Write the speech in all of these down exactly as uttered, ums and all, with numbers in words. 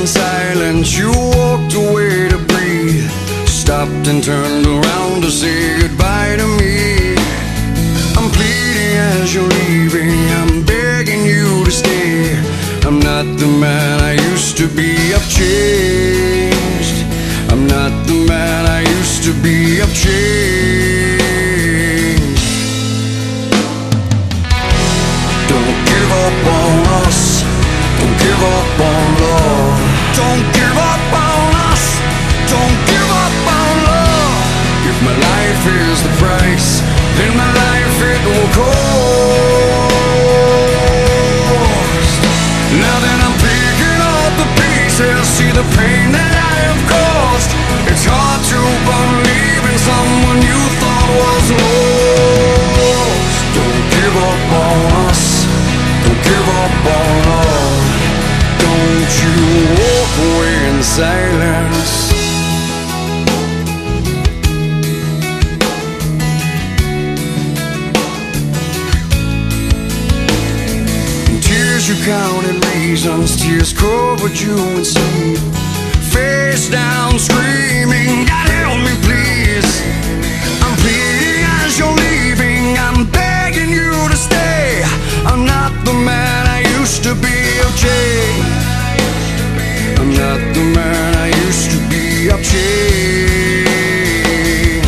in silence. You walked away to breathe, stopped and turned around to say goodbye to me. I'm pleading as you're leaving, I'm begging you to stay. I'm not the man I used to be, I've changed. I'm not the man I used to be, I've changed. Don't give up on us, don't give up on love. Don't give up on us, don't give up on love. If my life is the price, then my life it will cost. Now that I'm picking up the pieces, see the pain that I have caused. It's hard to believe in someone you thought was lost. Don't give up on us, don't give up on love. Don't you walk away in silence. You counted reasons, tears covered you in sleep. Face down screaming, God help me please. I'm pleading as you're leaving, I'm begging you to stay. I'm not the man I used to be, I've changed. I'm not the man I used to be, I've changed.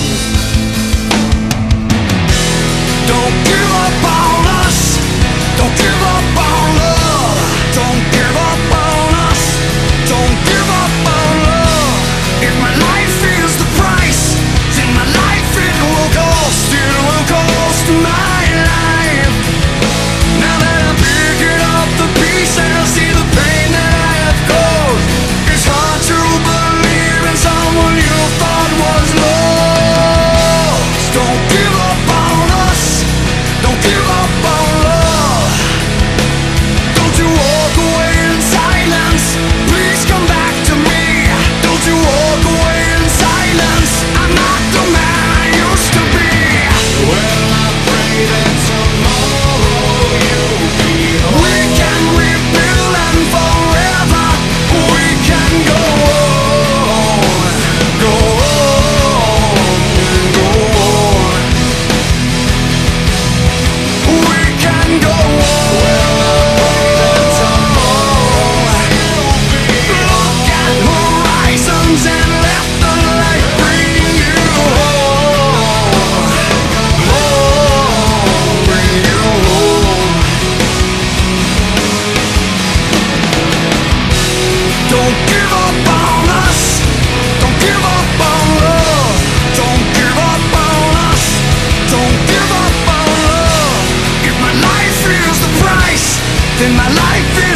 Don't give up on us, don't give up on love. Don't give up on us, don't give up on love. If my life is the price, then my life it will cost. It will cost my life. Now that I'm picking up the pieces, see the pain that I have caused. It's hard to believe in someone you thought was lost. Don't give up on us, don't give up on love. Don't you walk away in silence, please come back to me. Don't you walk away in silence, I'm not the man I used to be. Well, I pray that tomorrow you'll be home. We can rebuild and forever we can go on, go on, go on. We can go on. Well, I pray that tomorrow you'll be Look at horizons and let the light bring you home. Home, bring you home. Don't give up on us, don't give up on love. Don't give up on us, don't give up on love. If my life is the price, then my life is